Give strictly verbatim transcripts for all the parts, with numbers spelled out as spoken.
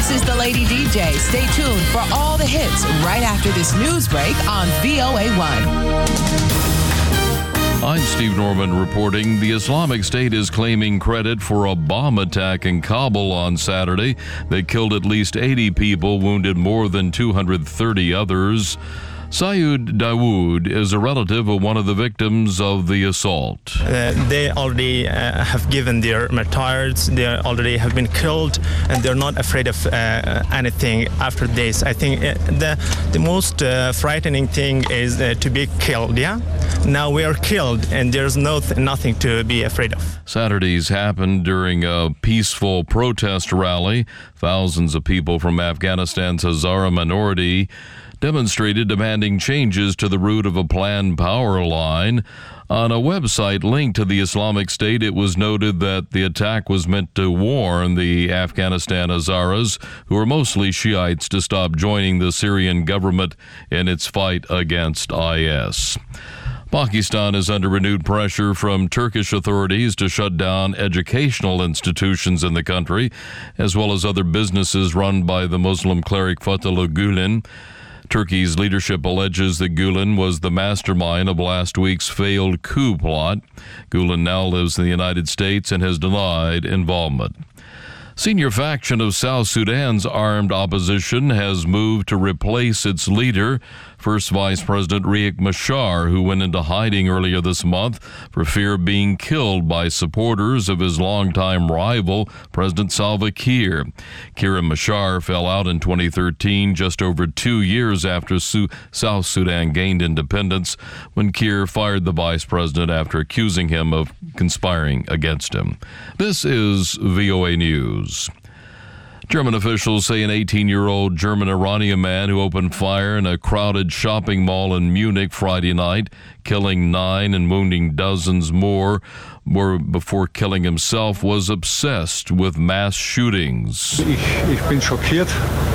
This is the Lady D J. Stay tuned for all the hits right after this news break on V O A one. I'm Steve Norman reporting. The Islamic State is claiming credit for a bomb attack in Kabul on Saturday that killed at least eighty people, wounded more than two hundred thirty others. Sayud Dawood is a relative of one of the victims of the assault. Uh, they already uh, have given their martyrs, they already have been killed, and they're not afraid of uh, anything after this. I think uh, the, the most uh, frightening thing is uh, to be killed, yeah? Now we are killed, and there's no th- nothing to be afraid of. Saturday's happened during a peaceful protest rally. Thousands of people from Afghanistan's Hazara minority demonstrated demanding changes to the route of a planned power line. On a website linked to the Islamic State, it was noted that the attack was meant to warn the Afghanistan Hazaras, who are mostly Shiites, to stop joining the Syrian government in its fight against I S. Pakistan is under renewed pressure from Turkish authorities to shut down educational institutions in the country, as well as other businesses run by the Muslim cleric Fethullah Gulen. Turkey's leadership alleges that Gulen was the mastermind of last week's failed coup plot. Gulen now lives in the United States and has denied involvement. Senior faction of South Sudan's armed opposition has moved to replace its leader, First Vice President Riek Machar, who went into hiding earlier this month for fear of being killed by supporters of his longtime rival, President Salva Kiir. Kiir and Machar fell out in twenty thirteen, just over two years after Su- South Sudan gained independence, when Kiir fired the vice president after accusing him of conspiring against him. This is V O A News. German officials say an eighteen-year-old German-Iranian man who opened fire in a crowded shopping mall in Munich Friday night, killing nine and wounding dozens more, more before killing himself, was obsessed with mass shootings. Ich, ich bin schockiert.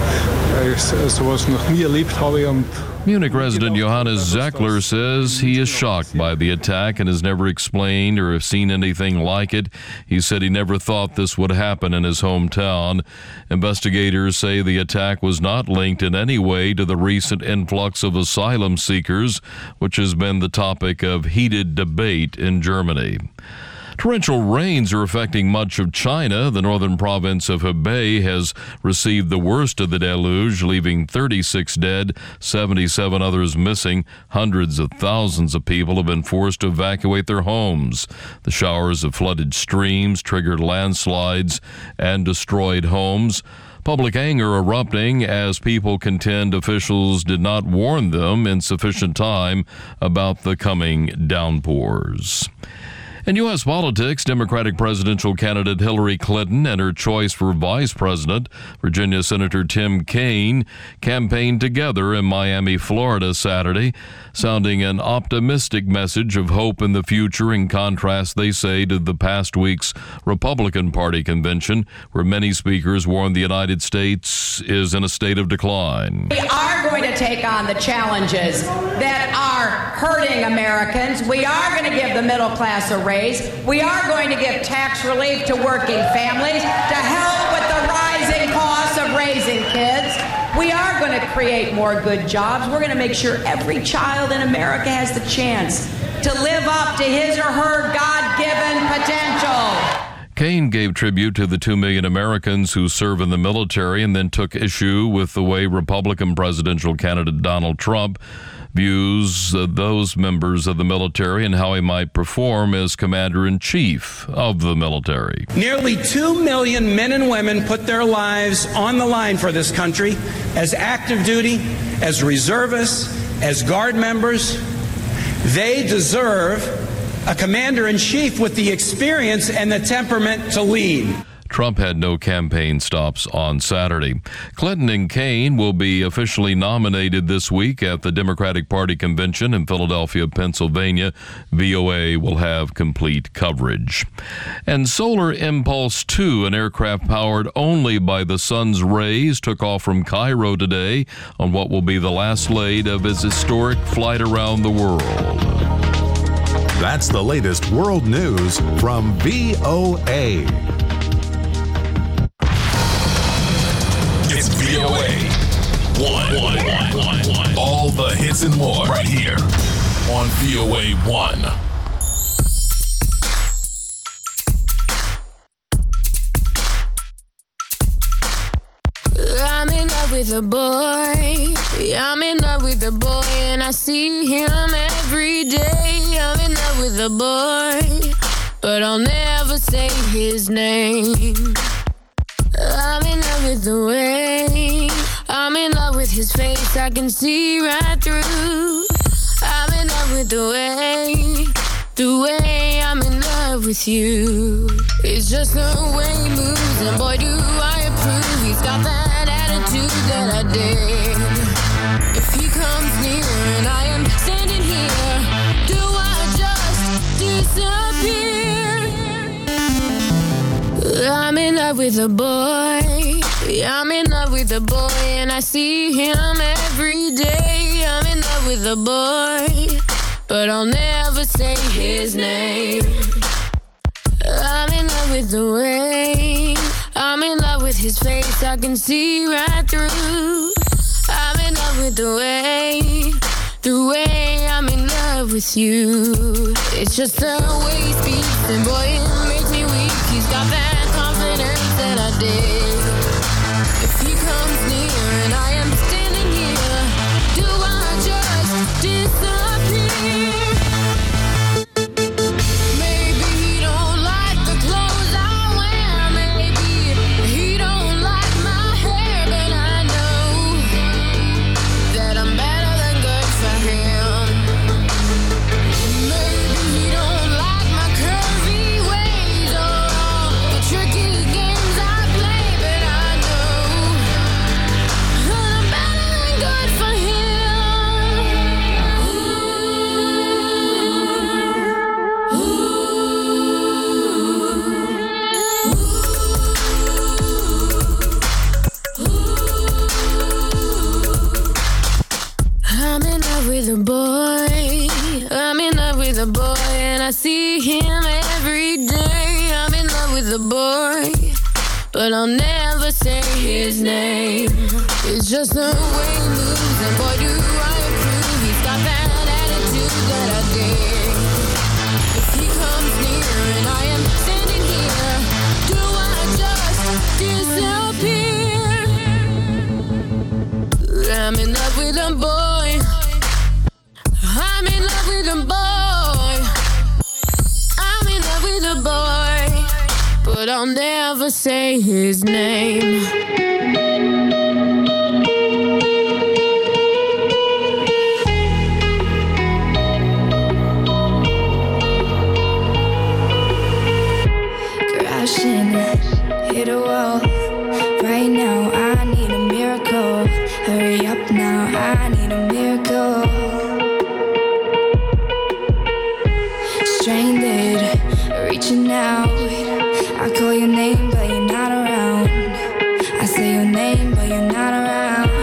Ich sowas noch nie erlebt habe und Munich resident Johannes Zeckler says he is shocked by the attack and has never explained or have seen anything like it. He said he never thought this would happen in his hometown. Investigators say the attack was not linked in any way to the recent influx of asylum seekers, which has been the topic of heated debate in Germany. Torrential rains are affecting much of China. The northern province of Hebei has received the worst of the deluge, leaving thirty-six dead, seventy-seven others missing. Hundreds of thousands of people have been forced to evacuate their homes. The showers have flooded streams, triggered landslides, and destroyed homes. Public anger erupting as people contend officials did not warn them in sufficient time about the coming downpours. In U S politics, Democratic presidential candidate Hillary Clinton and her choice for vice president, Virginia Senator Tim Kaine, campaigned together in Miami, Florida, Saturday, sounding an optimistic message of hope in the future, in contrast, they say, to the past week's Republican Party convention, where many speakers warned the United States is in a state of decline. We are going to take on the challenges that are hurting Americans. We are going to give the middle class a raise. We are going to give tax relief to working families to help with the rising costs of raising kids. We are going to create more good jobs. We're going to make sure every child in America has the chance to live up to his or her God-given potential. Kaine gave tribute to the two million Americans who serve in the military and then took issue with the way Republican presidential candidate Donald Trump views uh, those members of the military and how he might perform as commander-in-chief of the military. Nearly two million men and women put their lives on the line for this country as active duty, as reservists, as Guard members. They deserve a commander-in-chief with the experience and the temperament to lead. Trump had no campaign stops on Saturday. Clinton and Kaine will be officially nominated this week at the Democratic Party convention in Philadelphia, Pennsylvania. V O A will have complete coverage. And Solar Impulse two, an aircraft powered only by the sun's rays, took off from Cairo today on what will be the last leg of its historic flight around the world. That's the latest world news from V O A. one. All the hits and more right here on V O A one. I'm in love with a boy. I'm in love with a boy, and I see him every day. I'm in love with a boy, but I'll never say his name. I'm in love with the way. I'm in love with his face. I can see right through. I'm in love with the way. The way I'm in love with you. It's just the way he moves, and boy, do I approve. He's got that attitude that I dig. If he comes near and I am standing here, do I just disappear? I'm in love with a boy. I'm in love with a boy, and I see him every day. I'm in love with a boy, but I'll never say his name. I'm in love with the way. I'm in love with his face. I can see right through. I'm in love with the way. The way I'm in love with you. It's just the way he speaks, and boy, it makes me weak. He's got that confidence that I dig. If he comes near and I am standing here, do I just disappear? Maybe he don't like the clothes I wear. Maybe he don't like my hair, but I know that I'm better than good for him. Maybe he don't like my curvy ways or all the tricky games I play, but I know that I'm better than good for him. I'm in love with a boy. I'm in love with a boy, and I see him every day. I'm in love with a boy, but I'll never say his name. It's just the way he moves, and boy, do I approve. He's got that attitude that I dig. If he comes near and I am standing here, do I just disappear? I'm in love with a boy. I'm in love with a boy. I'm in love with a boy, but I'll never say his name. Crashing, hit a wall. Right now, I need a miracle. Hurry up now, I need a miracle. Stranded, reaching out. I call your name, but you're not around. I say your name, but you're not around.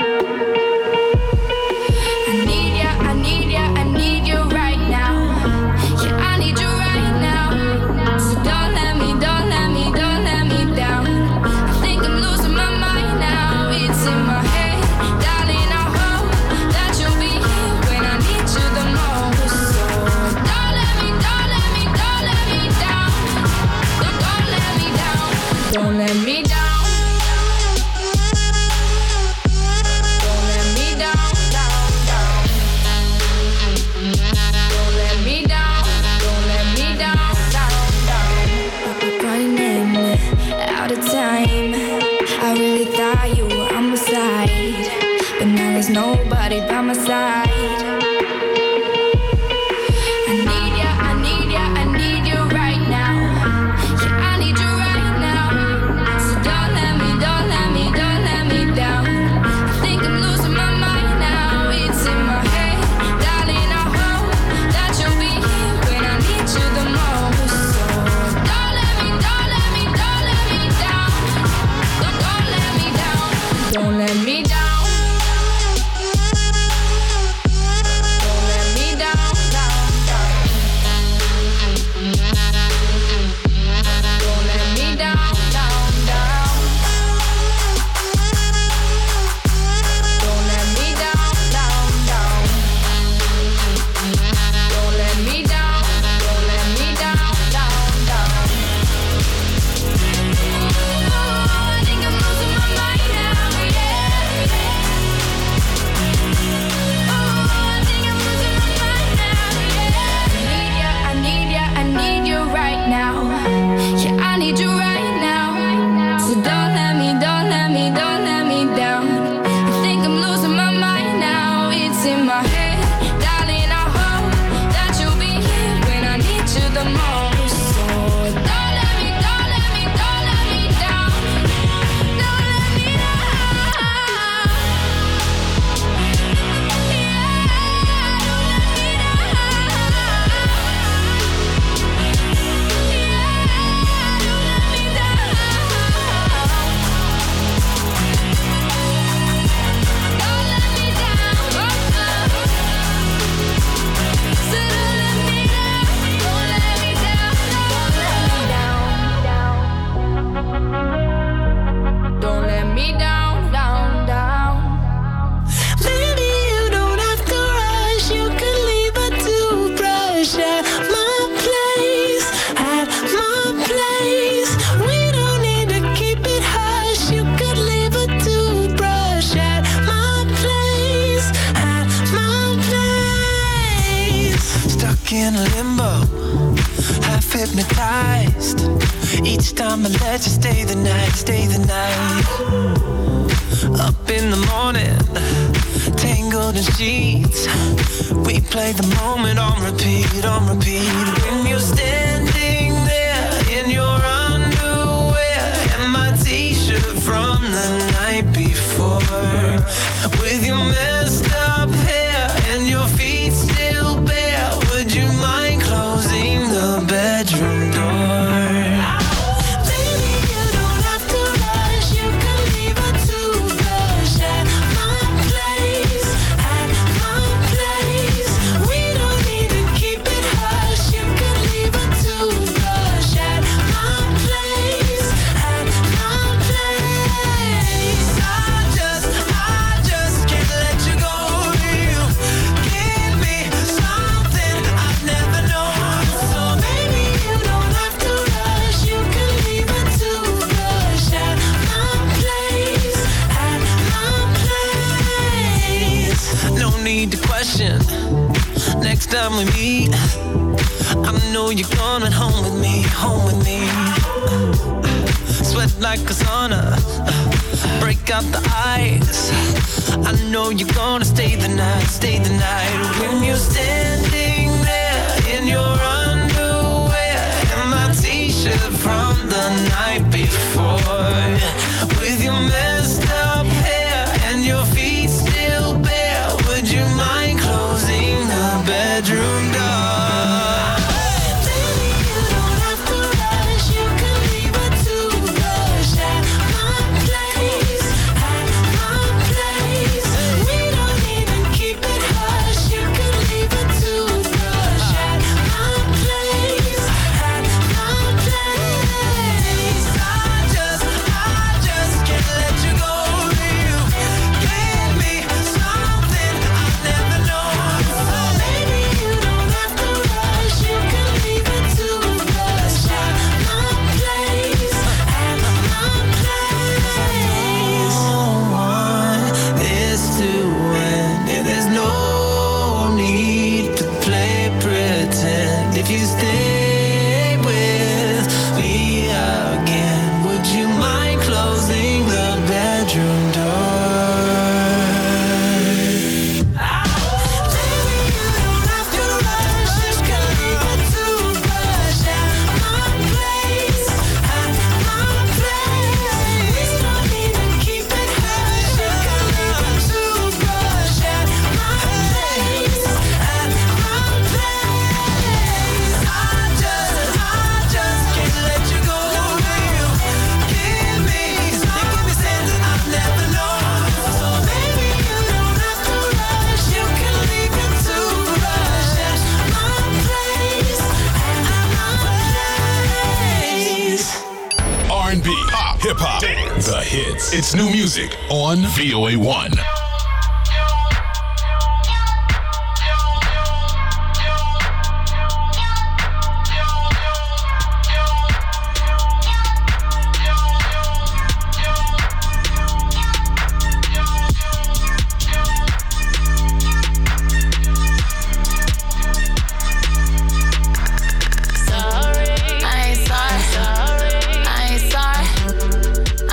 I need ya, I need ya, I need you right now. Yeah, I need you right now. So don't let me, don't let me, don't let me down. I think I'm losing my mind now. It's in my head, darling. I hope that you'll be here when I need you the most. So don't let me, don't let me, don't let me down. Don't, don't let me down. Don't let me down. Don't let me down, down, down. Don't let me down. Don't let me down, down, down. Running out of time. I really thought you were on my side, but now there's nobody by my side. I need ya, I need ya, I need you right now. Yeah, I need you right now. So don't let me, don't let me, don't let me down. I think I'm losing my mind now. It's in my head, darling. I hope that you'll be here when I need you the most. So don't let me, don't let me, don't let me down. Don't, don't let me down. Don't let me down. So don't let me, don't let me, don't let me down. I think I'm losing my mind now. It's in my head, darling. I hope that you'll be here when I need you the most. So don't let me, don't let me, don't let me down. Don't let me down. Yeah, don't let me down. Yeah, don't let me down. Don't let me down. Oh, oh. So don't let me down. Don't let me down. Don't let me down. Down, down. Maybe you don't have to rush. You could leave a toothbrush at my place, at my place. We don't need to keep it hush. You could leave a toothbrush at my place, at my place. Stuck in a limbo, half hypnotized. Each time I let you stay the night, stay the night. Up in the morning, tangled in sheets. We play the moment on repeat, on repeat. When you're standing there in your underwear and my t-shirt from the night before, with your messed up hair and your feet still bare, would you mind closing the bedroom door? Baby, you don't have to rush. You can leave a toothbrush at my place, at my place. We don't need to keep it hush. You can leave a toothbrush at my place, at my place. I just, I just can't let you go. You give me something I've never known. So baby, you don't have to rush. You can leave a toothbrush at my place, at my place. No need to question. Next time we meet, I know you're coming home with me, home with me. Sweat like a sauna, break out the ice. I know you're gonna stay the night, stay the night. When you're standing there in your underwear and my t-shirt from the night before, with your messed up hair and your feet still bare, would you mind closing the bedroom door? Baby, you don't have to rush. You can leave a toothbrush at my place, at my place. We don't need to keep it hush. You can leave a toothbrush at my place, at my place. I just, I just can't let you go. You give me something I've never known. So baby, you don't have to rush. You can leave a toothbrush at my place, at my place. Want this to end. There's no need to play pretend. If you stay with me again, would you mind closing the bedroom door? Baby, you don't have to rush. You can leave a toothbrush at my place, at my place. We don't need to keep it hush. You can leave a toothbrush at my place, at my place. I just, I just can't let you go. You give me, you give me something I've never known. So baby, you don't have to rush. You can leave a toothbrush at my place, at my place. R and B, pop, hip hop, dance, the hits. It's new music on V O A one. Sorry, I ain't sorry. I ain't sorry.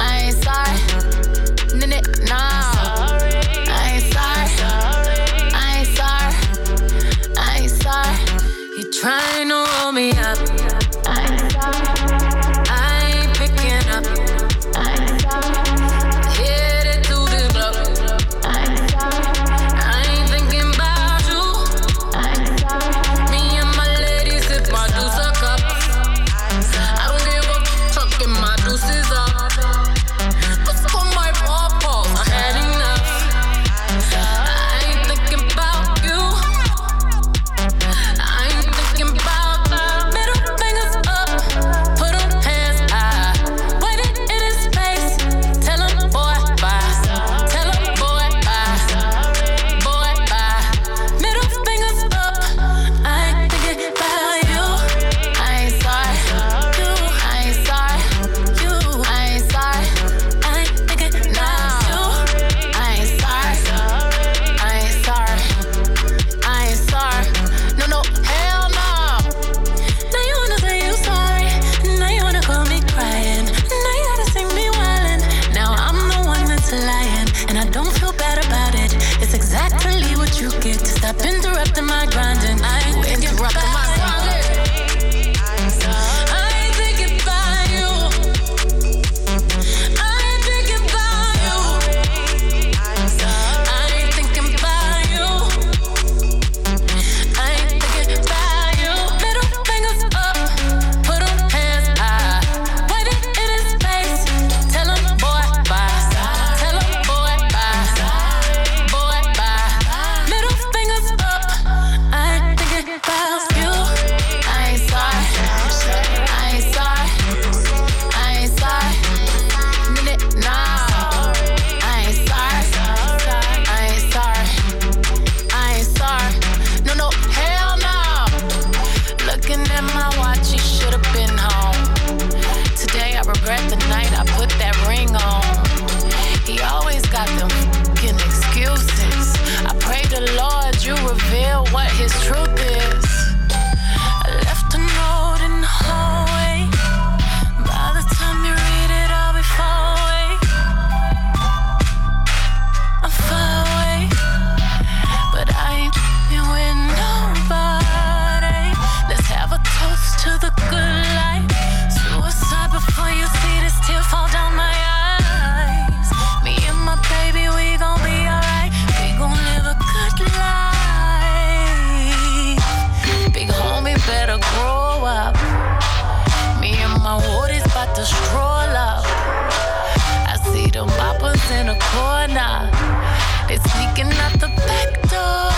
corner. They're sneaking out the back door.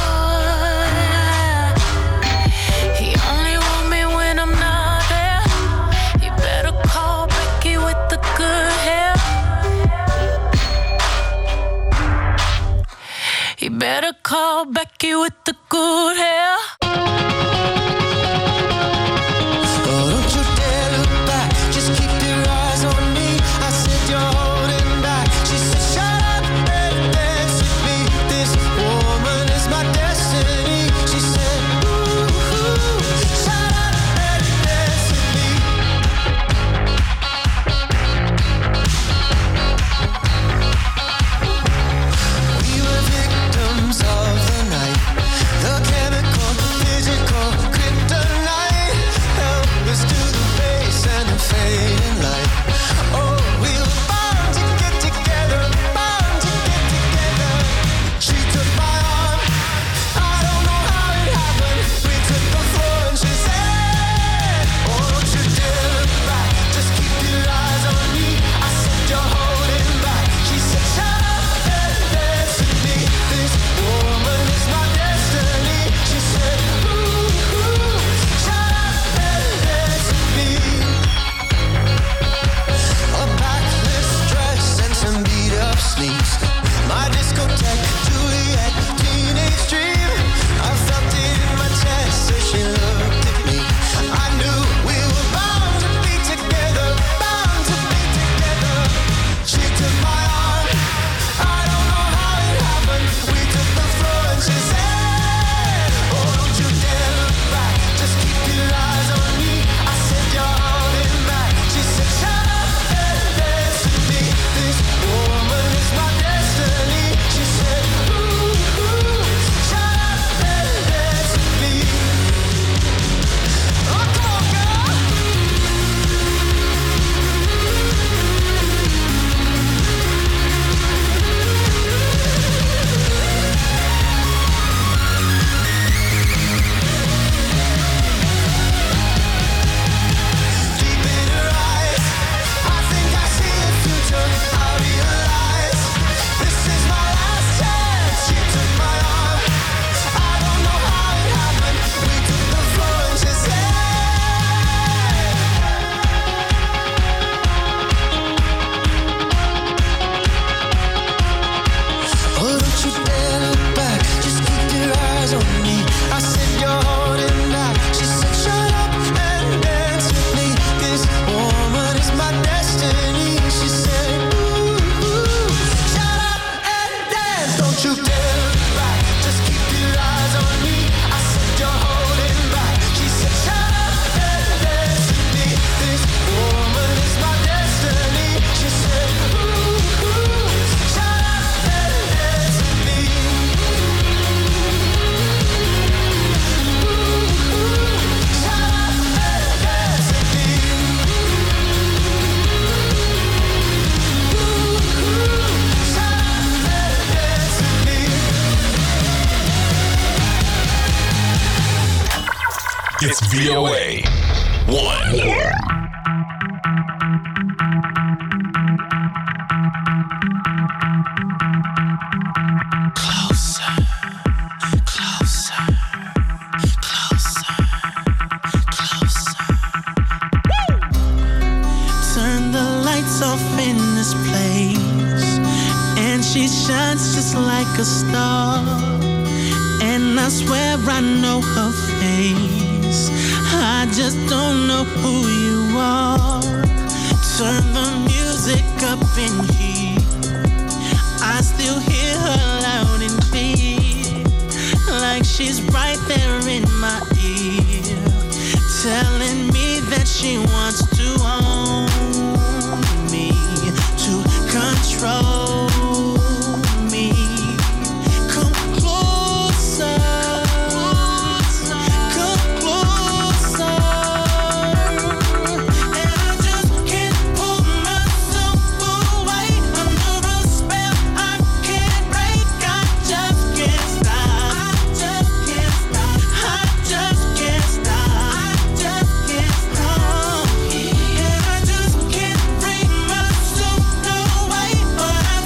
He only want me when I'm not there. You better call Becky with the good hair. You better call Becky with the good hair. It's V O A one. Just like a star, and I swear I know her face. I just don't know who you are. Turn the music up in here. I still hear her loud and clear, like she's right there in my ear, telling me that she wants to own me, to control. But I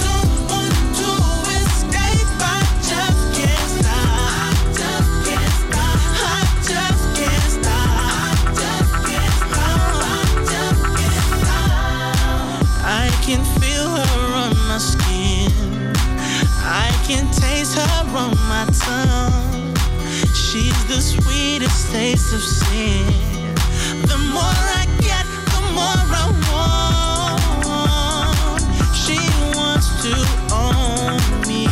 can taste her on my tongue. She's the sweetest taste of sin. The more I get, the more I want. She wants to own me.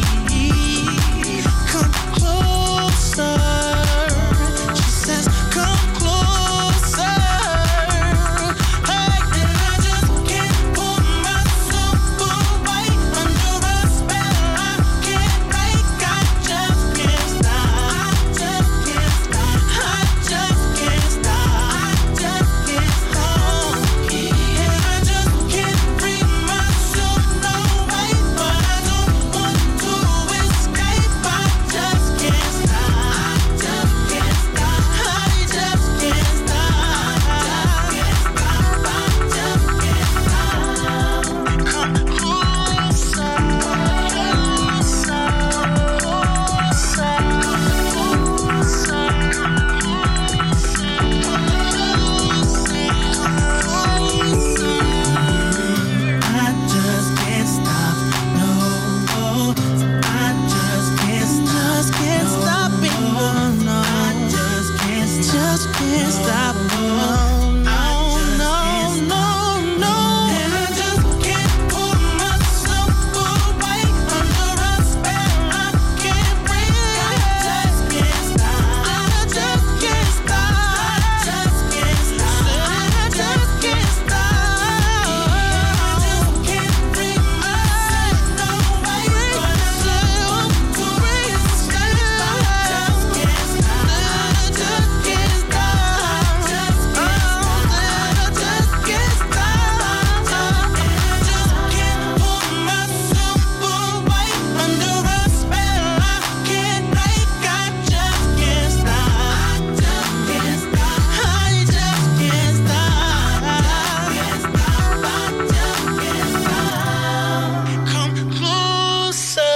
Come closer. She says, come closer. Hey, and I just can't pull myself away. Under a spell I can't break. I just can't stop. I just can't stop. I just can't stop. I just can't stop. And I just can't free myself, no way. But I don't want to escape. I just can't stop. I just can't stop. I just can't stop. I just can't stop. Come closer, closer, I just can't stop, no. I just can't stop, can't stop it, no, no. I just can't stop, just can't stop, no, no, no, no, no. And I just can't pull myself away. Under a spell I can't break. I just can't stop. I just can't stop. I just can't stop. I just can't stop. I just can't bring myself no way. But I just want to escape. I just can't stop. I just can't stop. I just can't stop. I just can't stop. And I just can't pull myself away. Under a spell I can't break. I just can't stop. I just can't stop. I just can't stop. I just can't stop. Come closer.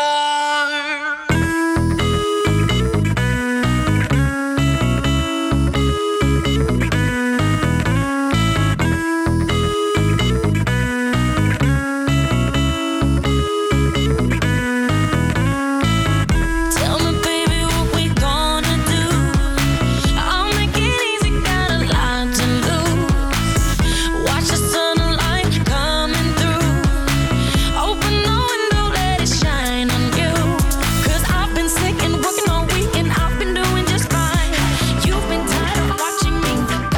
Tell me, baby, what we gonna do? I'll make it easy, got a lot to lose. Watch the sunlight coming through. Open the window, let it shine on you. Cause I've been sick and working all week and I've been doing just fine. You've been tired of watching me.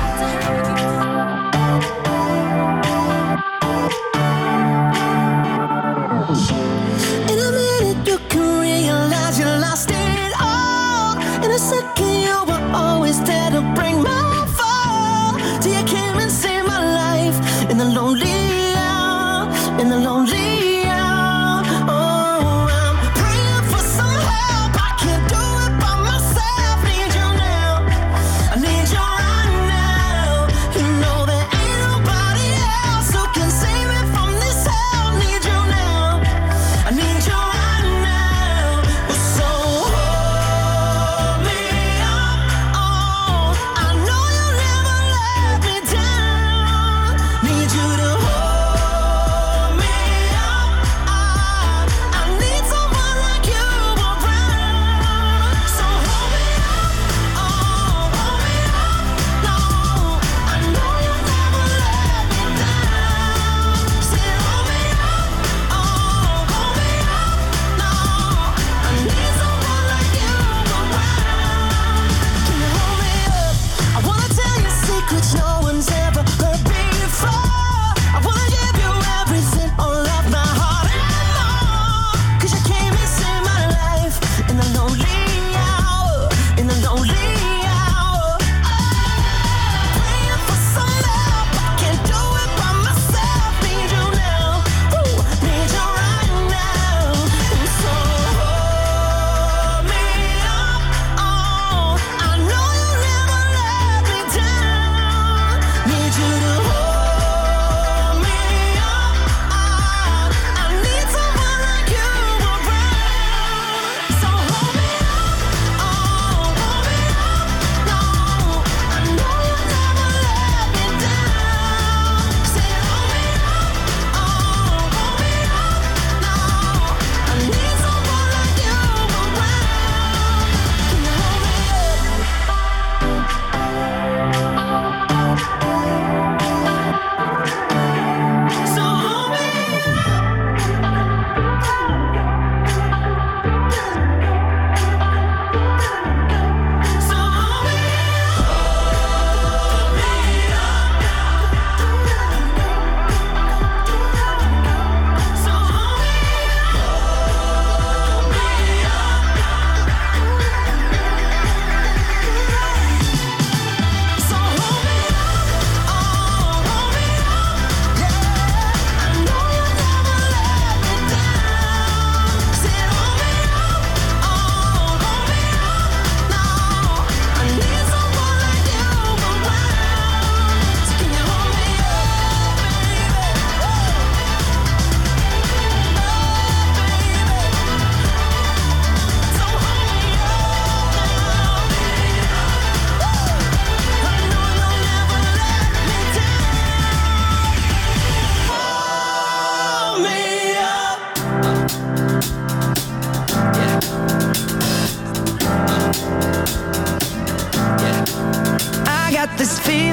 In a minute you can realize you lost it all. In a second you were always there to bring my fall. Till you came and saved my life in the lonely hour, in the lonely hour. Oh, I'm praying for some help. I can't do it by myself. Need you now. I need you right now. You know there ain't nobody else who can save me from this hell. Need you now. I need you right now. So hold me up. Oh, I know you'll never let me down. Need you to hold me up.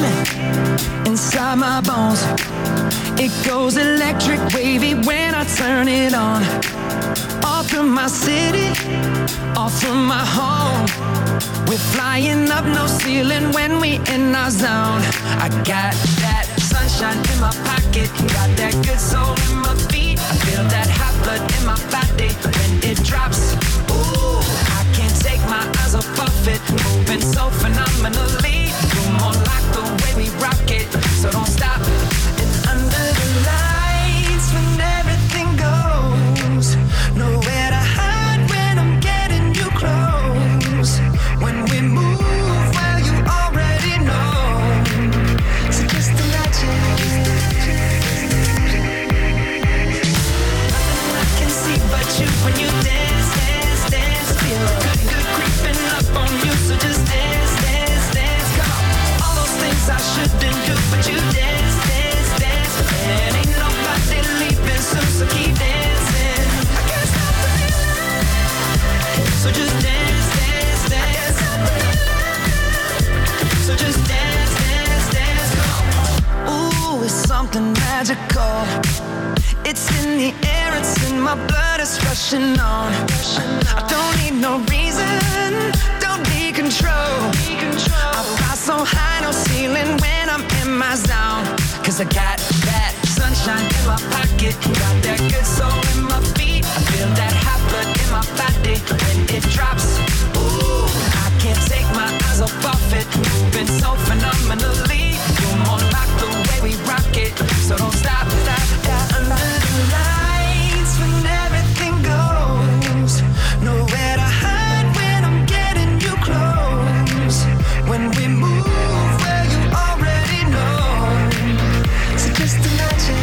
inside my bones. It goes electric wavy when I turn it on. All through my city, all through my home. We're flying up, no ceiling when we in our zone. I got that sunshine in my pocket, got that good soul in my feet. I feel that hot blood in my body when it drops. Ooh, I can't take my eyes off of it, moving so phenomenally. You're more like the way we rock it, so don't stop. And under the lights when everything goes, nowhere to hide when I'm getting you close. When we move, well, you already know. So just imagine. Nothing I can see but you when you dance, dance, dance. Feel good, good creeping up on you. So just dance, dance, dance. Come on. All those things I shouldn't do, but you dance, dance, dance. And ain't nobody leaving soon, so keep dancing. I can't stop the feeling. So just dance, dance, dance. So just dance, dance, dance. Come on. Ooh, it's something magical. It's in the air, it's in my blood, it's rushing on. I don't need no reason, don't need control. I fly so high, no ceiling when I'm in my zone. Cause I got that sunshine in my pocket, got that good soul in my feet. I feel that hot blood in my body when it drops. Ooh, I can't take my eyes off of it, moving so phenomenally. You're more like the way we rock it, so don't stop, stop, stop. Under the lights when everything goes, nowhere to hide when I'm getting you close. When we move, well, you already know. So just imagine.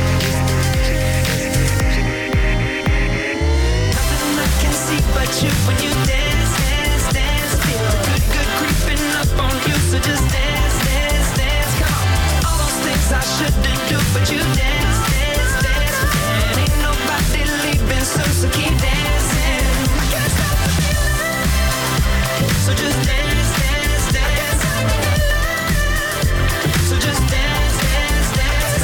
Nothing I can see but you when you dance, dance, dance. Feel good, good creeping up on you. So just dance, dance, dance. Come on. All those things I shouldn't do, but you dance, dance, dance. And ain't nobody leaving soon, so keep dancing. I can't stop the feeling. So just dance, dance, dance. So just dance, dance, dance.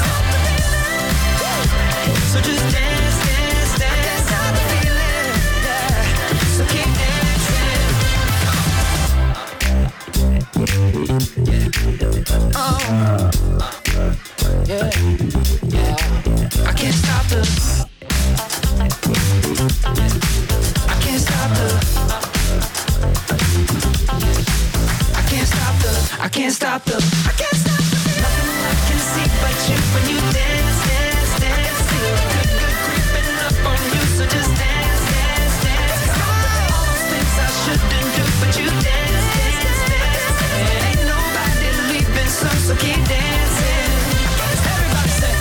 So just dance, dance, dance. Stop the feeling, yeah. So keep dancing. Oh, yeah, yeah. I can't stop the. I can't stop the. I can't stop the. I can't stop the. I can't stop the. Nothing I can see but you when you dance, dance, dance. Feel good, good creeping up on you. So just dance, dance, dance. All those things I shouldn't do, but you dance, dance, dance. And ain't nobody leaving soon, so keep dancing. Everybody say.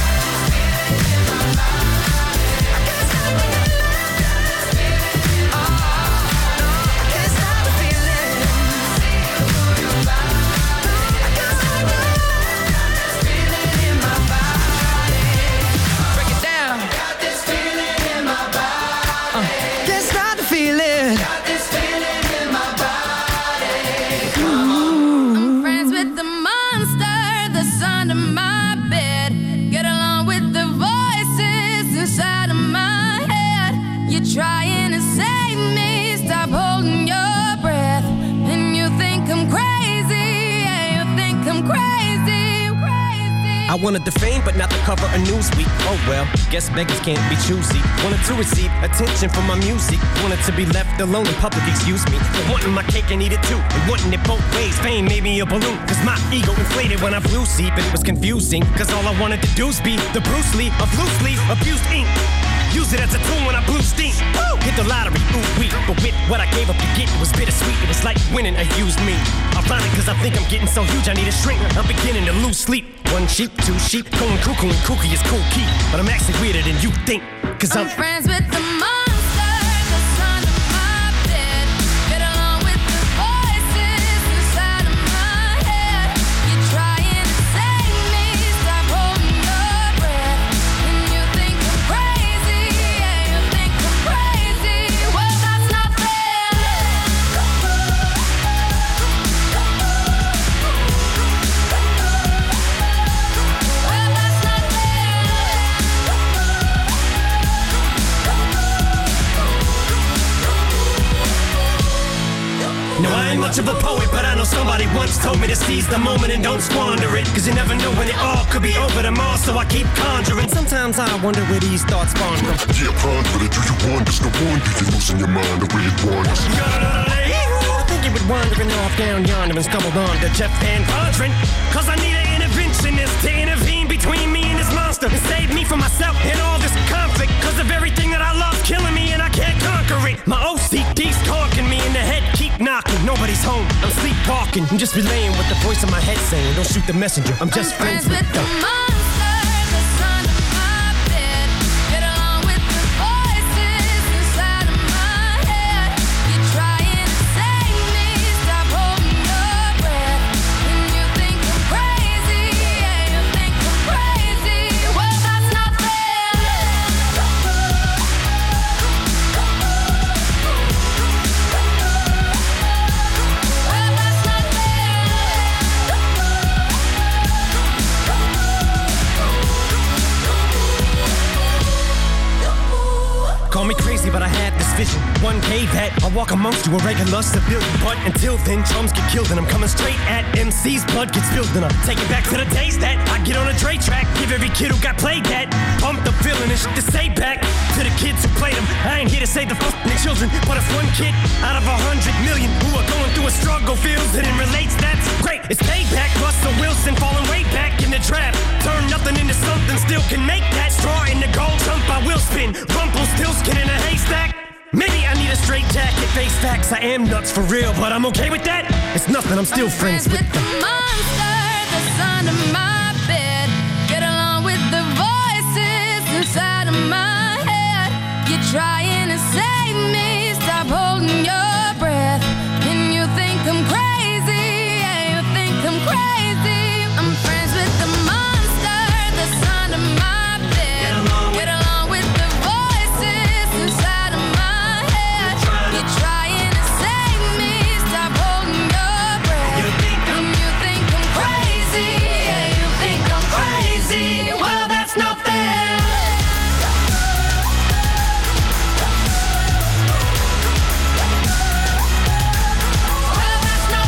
Trying to save me, stop holding your breath. And you think I'm crazy, yeah, you think I'm crazy, crazy. I wanted the fame, but not the cover of Newsweek. Oh well, guess beggars can't be choosy. Wanted to receive attention from my music. Wanted to be left alone in public, excuse me. But wanting my cake and eat it too, and wanting it both ways. Fame made me a balloon, cause my ego inflated when I flew seep. And it was confusing, cause all I wanted to do was be the Bruce Lee of loosely abused ink. Use it as a tool when I blew steam. Woo! Hit the lottery, ooh wee. But with what I gave up to get, it was bittersweet. It was like winning a used me. Ironic, cause I think I'm getting so huge I need a shrink. I'm beginning to lose sleep. One sheep, two sheep, going cuckoo and kooky is cool key. But I'm actually weirder than you think. Cause I'm, I'm friends with the monster that's under my bed. Get along with the voices inside of my head. You're trying to save me, stop holding your breath. And you think I'm crazy, yeah, you think I'm crazy. Well, that's not fair. ain't much of a poet, but I know somebody once told me to seize the moment and don't squander it. Cause you never know when it all could be over tomorrow, so I keep conjuring. Sometimes I wonder where these thoughts spawn from. Yeah, ponder it, do you wonder? No wonder you're losing your mind the way it wanders. I think you would wandering off down yonder and stumbled on to Jeff Van Vondren. Cause I need an interventionist to intervene between me and this monster and save me from myself and all this conflict. Cause of everything that I love's killing me and I can't conquer it. My O C D's talking me in the head, keep knocking. Nobody's home, I'm sleepwalking. I'm just relaying what the voice in my head saying. Don't shoot the messenger, I'm just I'm friends, friends with the monster that's under my bed. Get along with the voices inside of my head. You're trying to save me, stop holding your breath. And you think I'm crazy, yeah, you think I'm crazy. Well, that's not fair. Well, that's not Call me crazy, but I had this vision. One day that I'll walk amongst you, a regular civilian. But until then, drums get killed and I'm coming straight at M C's. Blood gets spilled and I take it back to the days that I get on a Dre track. Give every kid who got played that. Pump the feeling and shit to say back to the kids who played them. I ain't here to save the fucking children, but if one kid out of a hundred million who are going through a struggle feels it and relates, that's great. It's payback. Russell Wilson falling way back in the draft. Turn nothing into something, still can make that. Straw in the gold, jump I will spin. Rumpelstiltskin in a haystack. Maybe I need a straight jacket, face facts. I am nuts for real, but I'm okay with that. It's nothing, I'm still I'm friends, friends with with the monster that's under my bed. Get along with the voices inside of my head. You're trying to save me, stop holding your breath. And you think I'm crazy, yeah, you think I'm crazy. I'm friends with the monster that's under my bed. Get along with the voices inside of my head. You're trying to save me, stop holding your breath. And you think I'm crazy, yeah, you think I'm crazy. Well, that's not fair. Well, that's not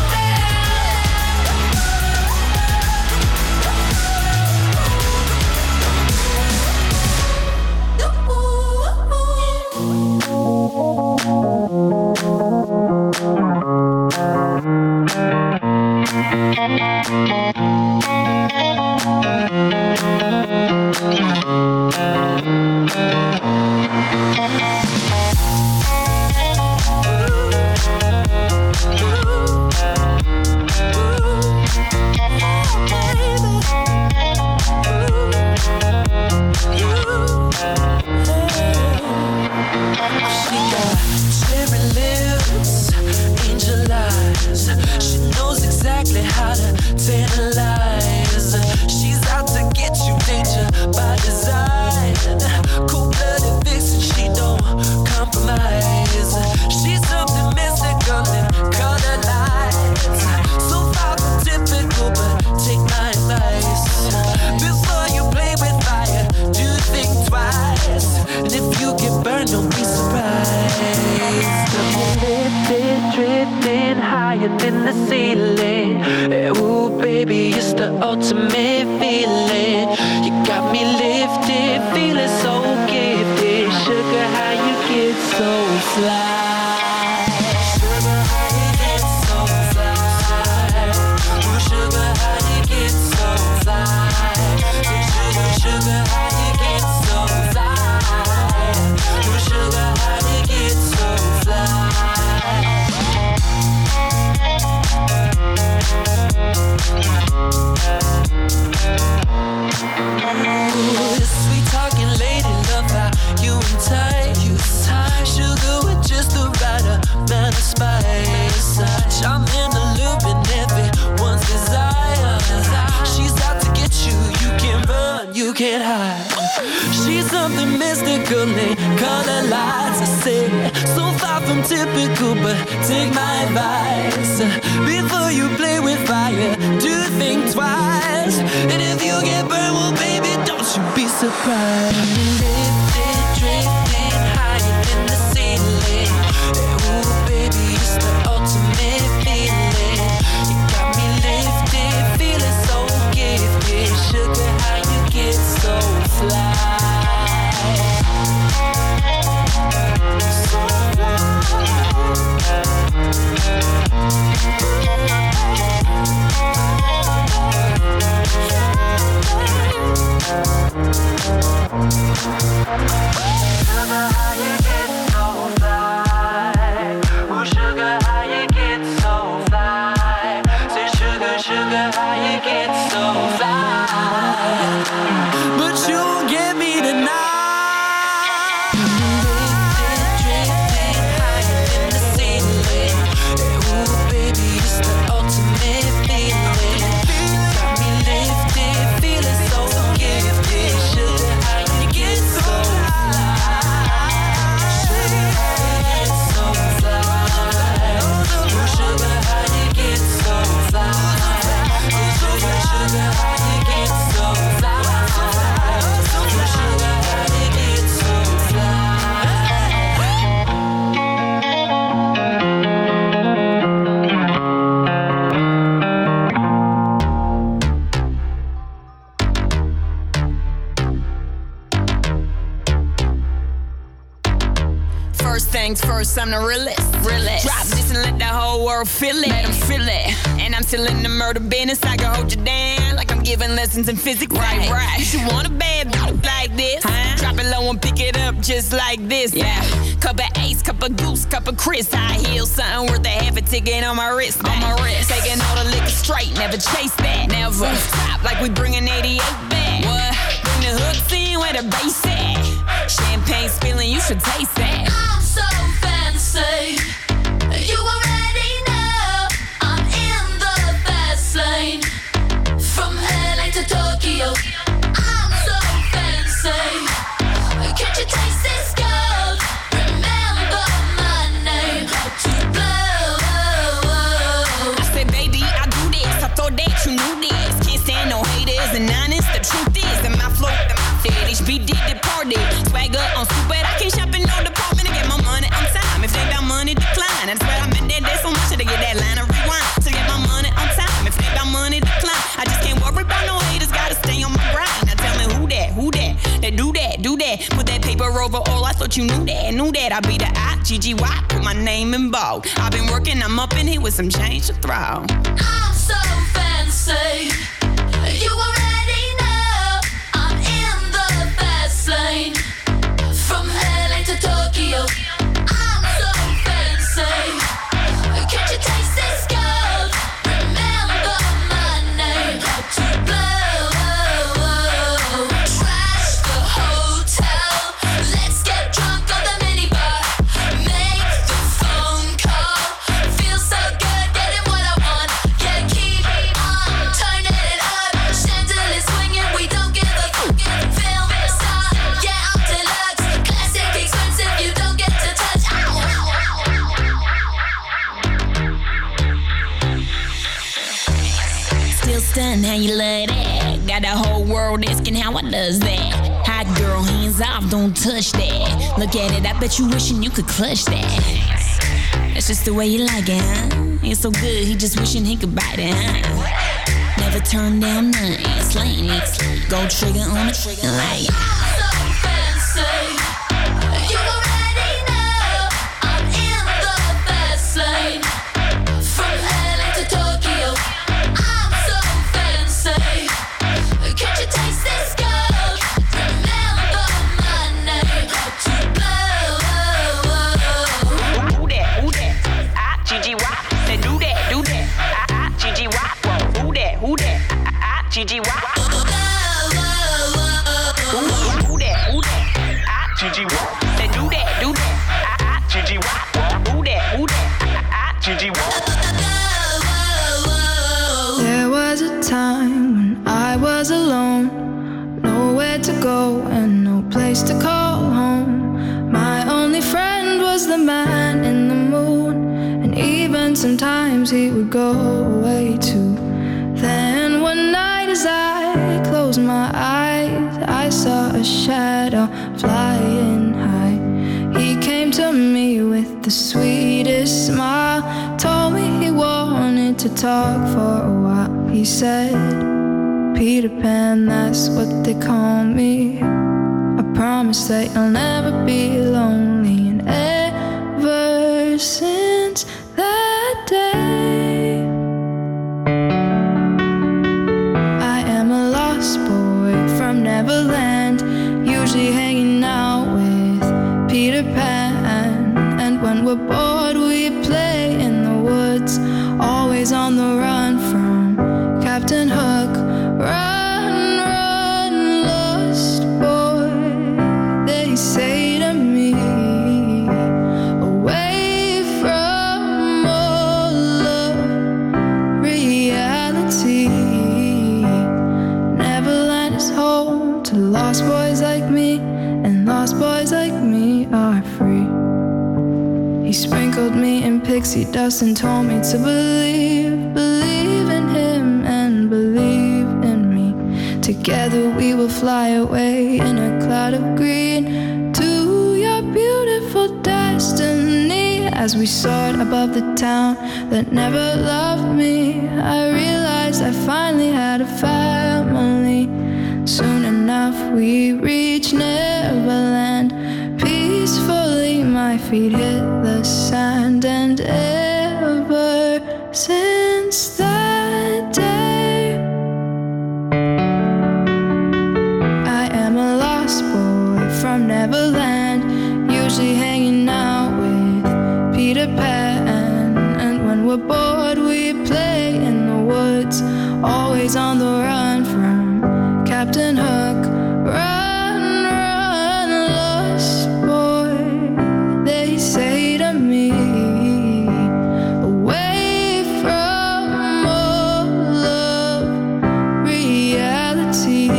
She got cherry lips, angel eyes. She knows exactly how to tantalize. She's out to get you, danger by design. Cold-blooded vixen, she don't compromise. She's something mystical and color lights. So far from typical, but take my advice. Before you play with fire, do think twice. And if you get burned, don't be surprised. Lifted, drifting higher than the ceiling. Ooh, baby, it's the ultimate feeling. You got me lifted, feeling so gifted. Sugar, how you get so fly? Sugar, how you get so fly? Ooh, sugar, how you get so fly? Sugar, sugar, how you get so fly? Ooh, sugar, how you get so fly? Ooh, sweet talking lady, love how you and tight. Sugar with just the right amount of spice. Charm in the loop and everyone's desire. She's out to get you, you can't run, you can't hide. She's something mystical and color lights. I say, so far from typical, but take my advice. Before you play with fire, do think twice. And if you get burned, well, baby, don't you be surprised. Lifted, drifting higher than the ceiling. Ooh, baby, it's the ultimate feeling. Sugar, how you get so fly? Oh, sugar, how you get so fly? Say, sugar, sugar, how you get so fly? But you won't get me tonight. First, I'm the realest. realest. Drop this and let the whole world feel it. Let them feel it. And I'm still in the murder business. I can hold you down like I'm giving lessons in physics. Right, right. You should want a bad bitch like this. Huh? Drop it low and pick it up just like this. Yeah. Cup of Ace, cup of Goose, cup of Chris. High heels, something worth a half a ticket on my wrist. On my wrist. Taking all the liquor straight, never chase that. Never. Stop like we bringing eighty-eight back. What? Bring the hooks in where the bass at. Champagne spilling, you should taste that. I'm so fancy. You already know I'm in the fast lane. From L A to Tokyo, I'm so fancy. Can't you taste this gold? Remember my name. To blow. I said, baby, I do this. I thought that you knew this. Can't stand no haters and honest. The truth is, in my flow, in my fit, H B D departed. Swagger on stupid. I can't shop in no department to get my money on time. If they got money, decline. That's where I'm in that day so much to get that line of rewind. To get my money on time. If they got money, decline. I just can't worry about no haters. Gotta stay on my grind. Now tell me who that, who that? They do that, do that. Put that paper over all. I thought you knew that, knew that. I be the I G G Y. Put my name in bold. I've been working. I'm up in here with some change to throw. I'm so fancy. You already know I'm in the fast lane. From L A to Tokyo, I'm so fancy. Can't you taste this gold? Remember my name. To blow. Trash the hotel. Let's get drunk on the minibar. Make the phone call. Feel so good getting what I want. Yeah, keep on turning it up. Chandelier swinging, we don't give a fuck. Film star, yeah, I'm deluxe. Classic expensive, you don't get to touch. Still stunned how you love that. Got the whole world asking how I does that. Hot girl, hands off, don't touch that. Look at it, I bet you wishing you could clutch that. That's just the way you like it, huh? It's so good, he just wishing he could bite it, huh? Never turn down nothing, slaying it. Gold trigger on the trigger like. So fancy. You already know I'm in the fast lane. From L A to Tokyo, I'm so fancy. Can't you taste this gold? Remember my name. To blow. Who that, who that? I G G Y. Say do that, do that. I G G Y. Who that, who that? I G G Y. Who that, who that? I G G Y. Say do that, do that. I G G Y. Who that, who that? I G G Y. There was a time when I was alone, nowhere to go and no place to call home. My only friend was the man in the moon, and even sometimes he would go away too. Then one night as I closed my eyes, I saw a shadow flying high. He came to me with the sweetest smile, told me he wanted to talk for a while. He said, Peter Pan, that's what they call me. I promise that you'll never be lonely. And ever since that day, I am a lost boy from Neverland, usually hanging out with we're bored, we play in the woods, always on the run from Captain Hook. Run, run, lost boy, they say to me, away from all of reality. Neverland is home to lost boys like me, and lost boys like me are free. He sprinkled me in pixie dust and told me to believe, believe in him and believe in me. Together we will fly away in a cloud of green to your beautiful destiny. As we soared above the town that never loved me, I realized I finally had a family. Soon enough we reached Neverland. Peacefully my feet hit the sand, and ever since that day I am a lost boy from Neverland, usually hanging out with Peter Pan. And when we're bored we play in the woods, always on the run from Captain Hook. Run, run, lost boy, they say to me, away from all of reality.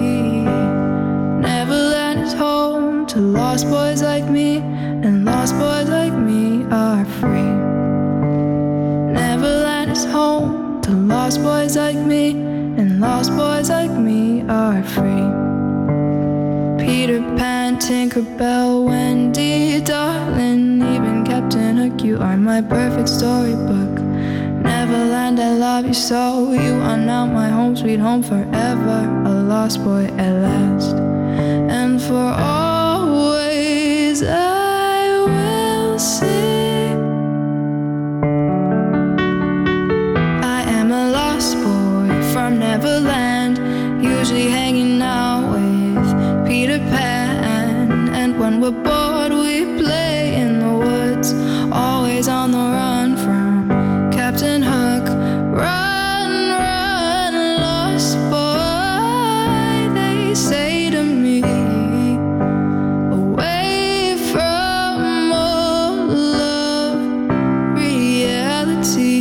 Neverland is home to lost boys like me, and lost boys like me are free. Neverland is home to lost boys like me, and lost boys like me are free. Peter Pan, Tinkerbell, Wendy, darling, even Captain Hook, you are my perfect storybook. Neverland, I love you so, you are now my home, sweet home forever. A lost boy at last, and for always I will sing. I am a lost boy from Neverland, usually hanging out with Peter Pan. And when we're bored we play in the woods, always on the run from Captain Hook. Run, run, lost boy, they say to me, away from all of reality.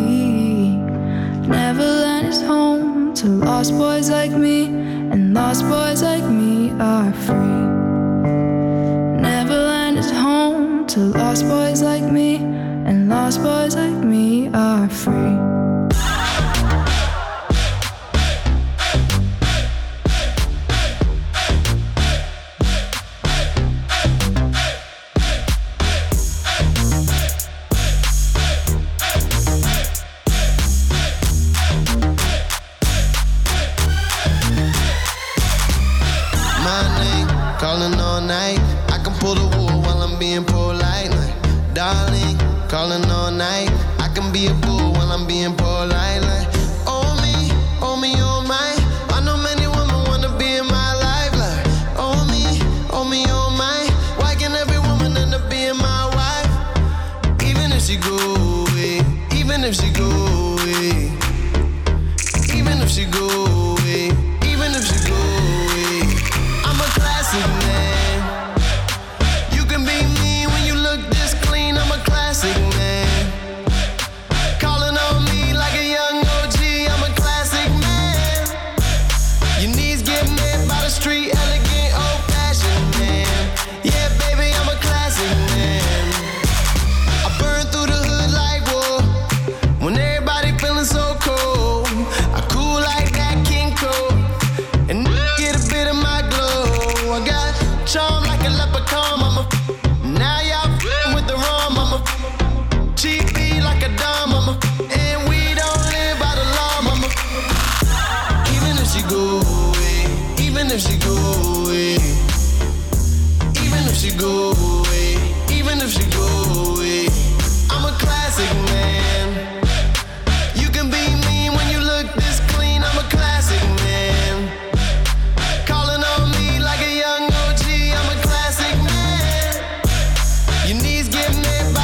Neverland is home to lost boys like me, and lost boys like me are free. Neverland is home to lost boys like me, and lost boys like me are free. Calling all night, I can pull the wool while I'm being polite. Like, darling, calling all night, I can be a fool while I'm being polite. Like, oh me, oh me, oh my, I know many women wanna be in my life. Like, oh me, oh me, oh my, why can't every woman end up being my wife? Even if she go away, even if she go away, even if she go away, even if she go away, I'm a classic man. You can be mean when you look this clean. I'm a classic man. Calling on me like a young O G. I'm a classic man. Your knees get met by the street, elegant, old-fashioned man. Yeah, baby, I'm a classic man. I burn through the hood like war. When everybody feeling so cold, I cool like that King Cole. And get a bit of my glow. I got charm like a leprechaun, mama. Now y'all f***ing with the rum, mama. Cheap beat like a dime, mama. And we don't live by the law, mama. Even if she go away, even if she go away, even if she go away, even if she go away, I'm a classic man. You can be mean when you look this clean. I'm a classic man. Calling on me like a young O G. I'm a classic man. Your knees get met by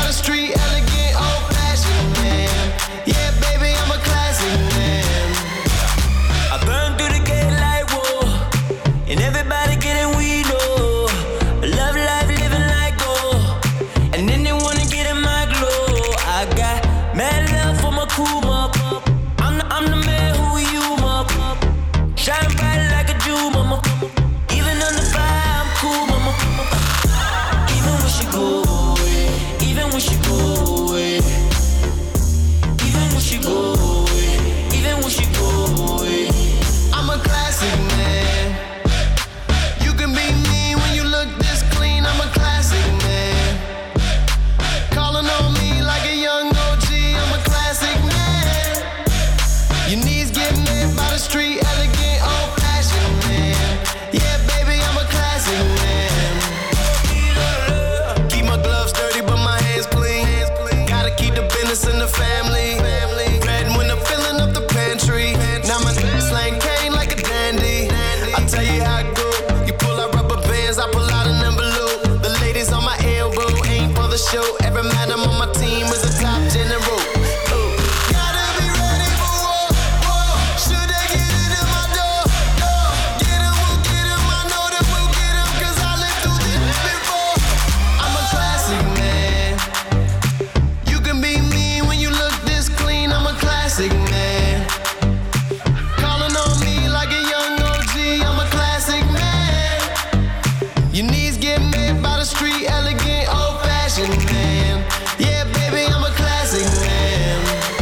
show. Every man I'm on my team is a top general. Ooh. Gotta be ready for war, war. Should they get into my door, door? Get 'em, we'll get 'em. I know that we'll get 'em, 'cause I lived through this before. I'm a classic man. You can be mean when you look this clean. I'm a classic man. Calling on me like a young O G. I'm a classic man. Your knees get made by the street, elegant, old-fashioned man. Yeah, baby, I'm a classic man.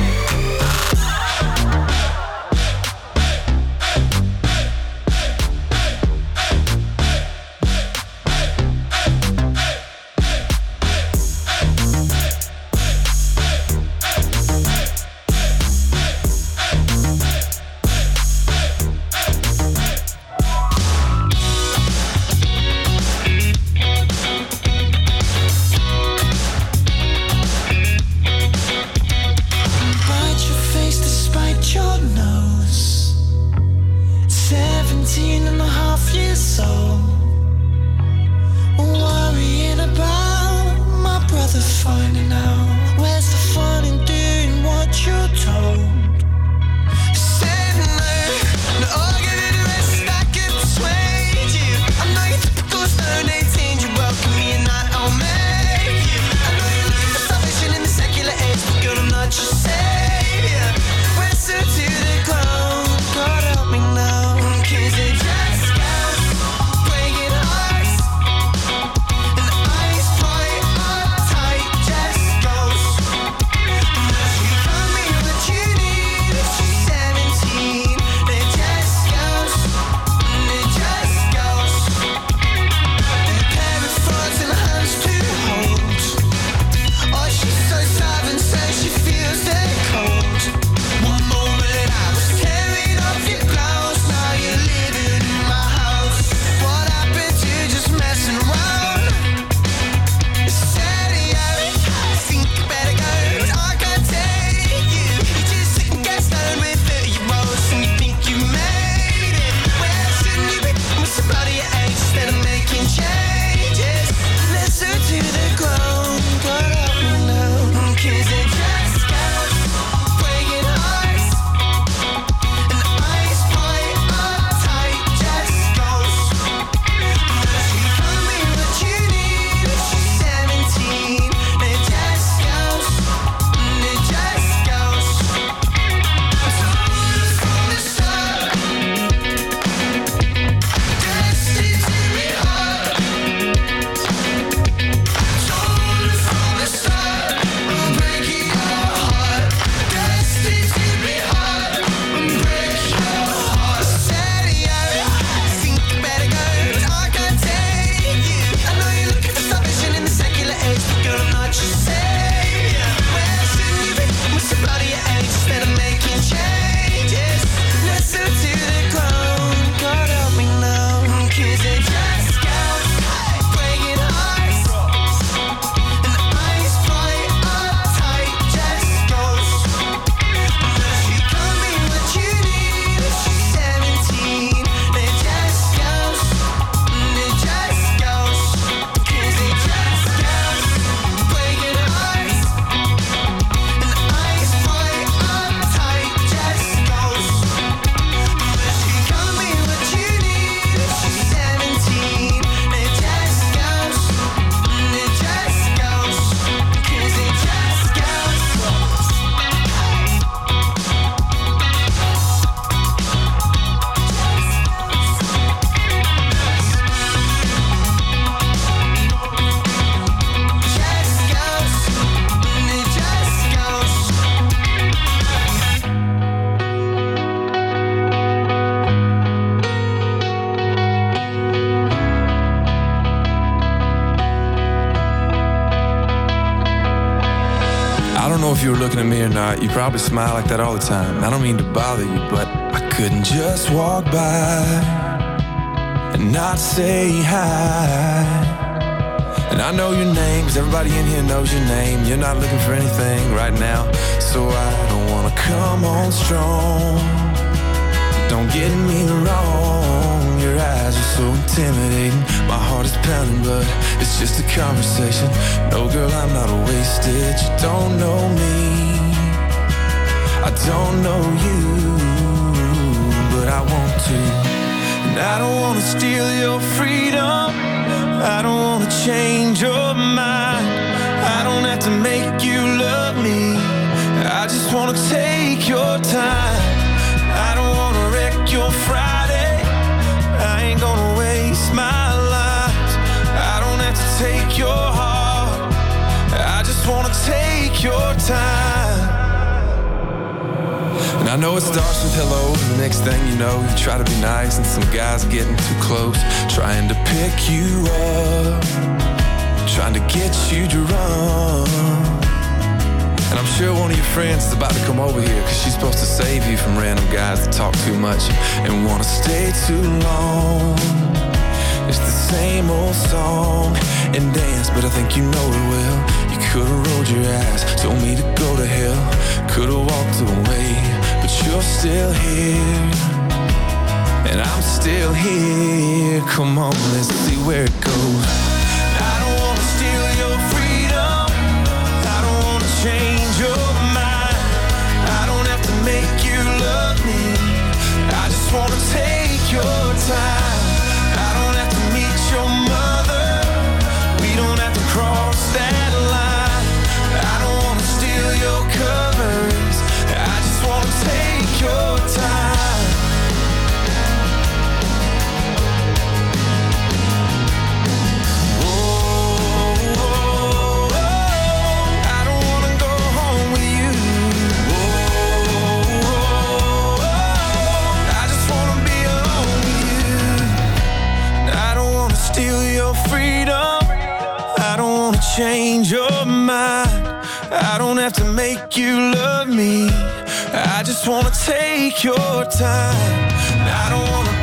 Bite your face despite your nose. Seventeen and a half years old. Worrying about my brother finding out. Where's the fun in doing what you're told? Said no, no, I'll give you the rest. I can persuade you. I'm not your typical stone eighteen. You welcome me and I, I'll make you. I know you're looking for salvation in the secular age, but girl, I'm not your savior. Wrestle to the ground, God help me now. 'Cause it just goes breaking hearts, and the eyes bright, uptight, just goes. Now she found me what you need. She's seventeen, and it just goes, and it just goes. The pair of frogs and hands to hold. Oh, she's so savage, says she feels that cold. One moment I was tearing off your clothes, now you're living in my house. What happened to just messing around? Said yeah, I think you better go, but I can't take you. You just sit and get stoned with thirty year olds and you think you made it. Where shouldn't you be with somebody your age instead of making changes? Listen to the ground, God help me now. 'Cause it just goes breaking hearts, and the eyes bright, uptight, just goes. Now she found me what you need. She's seventeen, and it just goes, and it just goes. Told us from the start, destined to be hard. Told us from the start, I'm breaking your heart. Destined to be hard, I'm breaking your heart. Said yeah, I think you better go, but I can't take you. I know you're looking for salvation in the secular age, but girl, I'm not your savior. Where shouldn't you be with somebody your age instead of making changes? Listen to the ground, God help me now. 'Cause it just goes breaking hearts, and the eyes bright, uptight, just goes. Now she got me what you need. She's seventeen, and it just goes, and it just goes. 'Cause it just goes breaking hearts, and the eyes bright, uptight, just goes. Now she got me what you need. She's seventeen, and it just goes, and it just goes. 'Cause it just goes. Just goes, and it just goes. I don't know if you were looking at me or not. You probably smile like that all the time. I don't mean to bother you, but I couldn't just walk by and not say hi. And I know your name, 'cause everybody in here knows your name. You're not looking for anything right now, so I don't wanna come on strong. Don't get me wrong, your eyes eyes are so intimidating. My heart is pounding, but it's just a conversation. No, girl, I'm not wasted. You don't know me, I don't know you, but I want to. And I don't wanna steal your freedom, I don't wanna change your mind, I don't have to make you love me, I just wanna take your time. I don't wanna wreck your Friday, I ain't gonna waste my life. I don't have to take your heart, I just wanna take your time. And I know it starts with hello, and the next thing you know, you try to be nice, and some guy's getting too close, trying to pick you up, trying to get you drunk. And I'm sure one of your friends is about to come over here, cause she's supposed to save you from random guys that talk too much and wanna stay too long. It's the same old song and dance, but I think you know it well. You could've rolled your eyes, told me to go to hell, could've walked away, but you're still here, and I'm still here. Come on, let's see where it goes. I don't wanna steal your freedom, I don't wanna change your mind, I don't have to make you love me, I just wanna take your time. I don't have to meet your mother, we don't have to cross that line, I don't wanna steal your covers, I just wanna take your time. Freedom, I don't wanna change your mind, I don't have to make you love me, I just wanna take your time. I don't wanna